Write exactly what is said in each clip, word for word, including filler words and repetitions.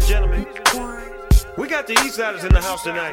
gentlemen, we got the Eastsiders in the house tonight.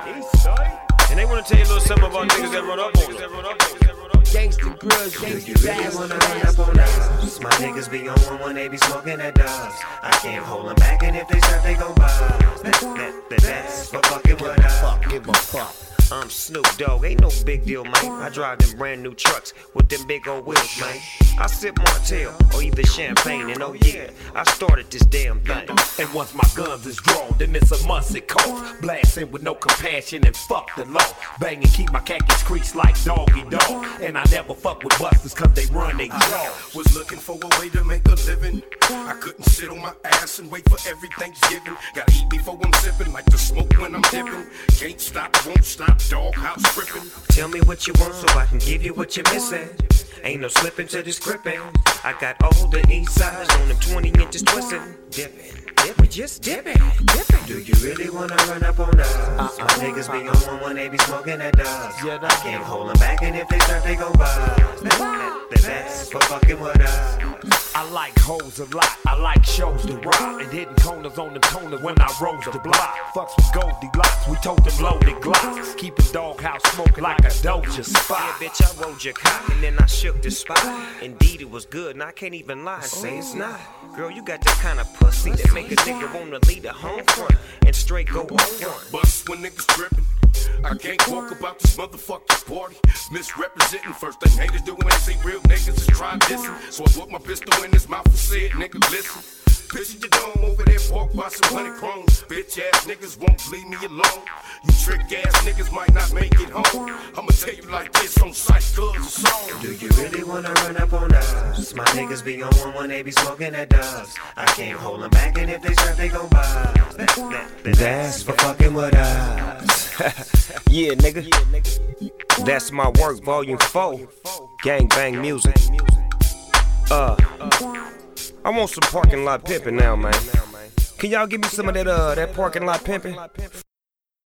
And they want to tell you a little something about niggas that run up on them. Gangsta grills, gangsta bags. Wanna run up on us? My niggas be on one when they be smoking at dubs. I can't hold them back, and if they start, they gon' buzz. That, that, that, that's for fucking with us. Fuck, give a fuck. I'm Snoop Dogg, ain't no big deal, man. I drive them brand new trucks with them big old wheels, man. I sip Martell or either champagne, and oh yeah, I started this damn thing. And once my guns is drawn, then it's a must it cost. Blasting with no compassion and fuck the law. Bang and keep my khakis creased like doggy dog. And I never fuck with busters cause they run they jaw. Was looking for a way to make a living. I couldn't sit on my ass and wait for every Thanksgiving. Gotta eat before I'm sipping, like the smoke when I'm dipping. Can't stop, won't stop, doghouse gripping. Tell me what you want so I can give you what you're missing. Ain't no slipping to this gripping. I got all the east sides on them twenty inches twisting. Dipping, dipping, just dipping, dipping. Do you really wanna run up on us? Uh, My uh, niggas uh, be on one when they be smoking that dubs. Yeah, I can't hold them back, and if they start, they gon' buzz. That, that, that, that's for fucking with us. I like hoes a lot, I like shows to rock. And hitting corners on them toners when I rose the block. Fucks with Goldilocks, we told them loaded glocks. Keep a doghouse smoking like a Doja spot. Yeah, bitch, I rolled your cock and then I shook the spot. Indeed, it was good, and I can't even lie and say it's not. Girl, you got that kind of pussy that make a nigga wanna leave the home front and straight go on one. Bust when niggas trippin'. I can't walk about this motherfucking party. Misrepresenting, first thing haters do when they see real niggas is try dissing. So I put my pistol in his mouth and said, nigga, listen. Picture your dome over there, walk by some honey chromes. Bitch ass niggas won't leave me alone. You trick ass niggas might not make it home. I'ma tell you like this on sight, cuz a song. Do you really wanna run up on us? My niggas be on one when they be smoking at dubs. I can't hold them back, and if they start, they gon' buzz. That, that, that, that's for fucking with us. Yeah, nigga. That's my work, volume four. Gang bang music. Uh, I want some parking lot pimping now, man. Can y'all give me some of that uh that parking lot pimping?